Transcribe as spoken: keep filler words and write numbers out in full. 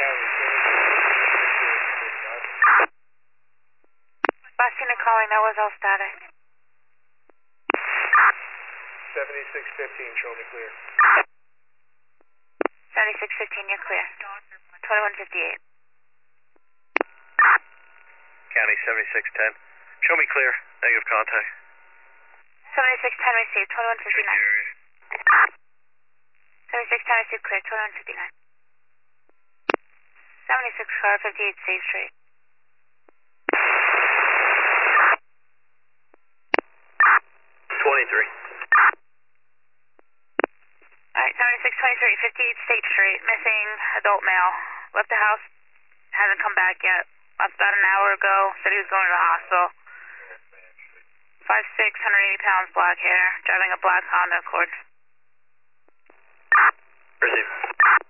Last unit calling, that was all static. seventy-six fifteen, show me clear. seventy-six fifteen, you're clear. twenty-one fifty-eight. County seventy-six ten. Show me clear. Negative contact. seventy-six ten received, twenty-one fifty-nine. seventy-six ten received clear, twenty-one fifty-nine. seventy-six car, fifty-eight State Street. twenty-three. Alright, seventy-six twenty-three, fifty-eight State Street, missing adult male. Left the house, hasn't come back yet. Left about an hour ago, said he was going to the hospital. five six, one hundred eighty pounds, black hair, driving a black Honda Accord. Receive.